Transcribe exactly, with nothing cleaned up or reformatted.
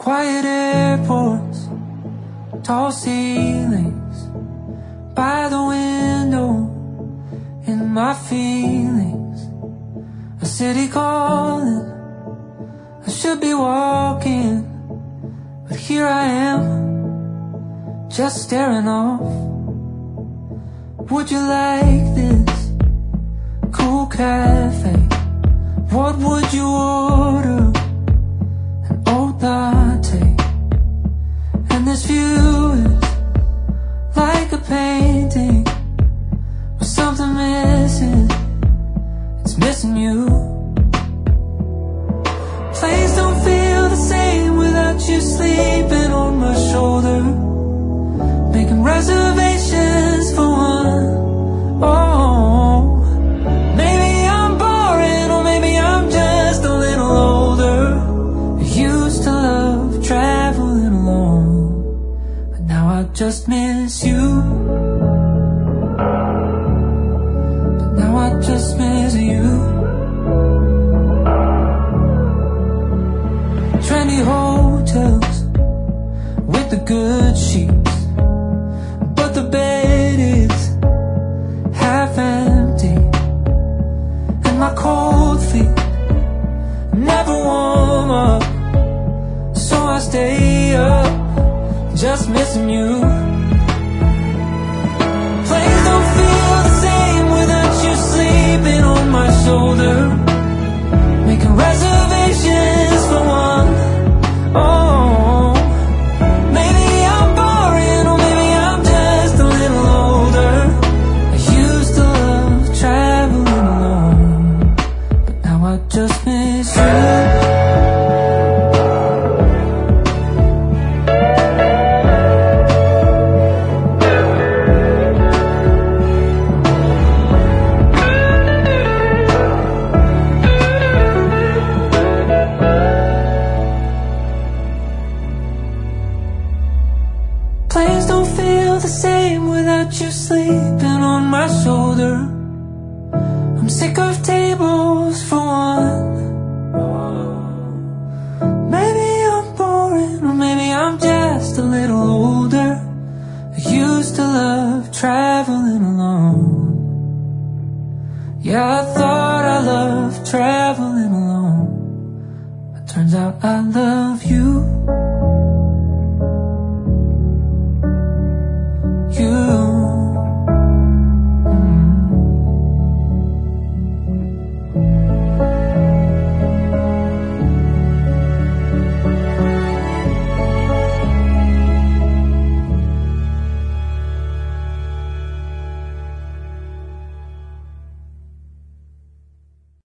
Quiet airports, tall ceilings, by the window, in my feelings. A city calling, I should be walking, but here I am, just staring off. Would you like this cool cafe? What would you order? An old latte. And this view is like a painting with something missing. It's missing you. Planes don't feel the same without you sleeping on my shoulder, making reservations for one. Oh, maybe I'm boring, or maybe I'm just a little older. I used to love traveling alone, but now I just miss you. But now I just miss you. Trendy hotels with the good sheets, but the bed is half empty, and my cold feet never warm up. So I stay up, just missing you. Planes don't feel the same without you sleeping on my shoulder, making reservations for one. Oh, maybe I'm boring, or maybe I'm just a little older. I used to love traveling alone, but now I just miss you. Planes don't feel the same without you sleeping on my shoulder. I'm sick of tables for one. Maybe I'm boring, or maybe I'm just a little older. I used to love traveling alone. Yeah, I thought I loved traveling alone, but turns out I love you. You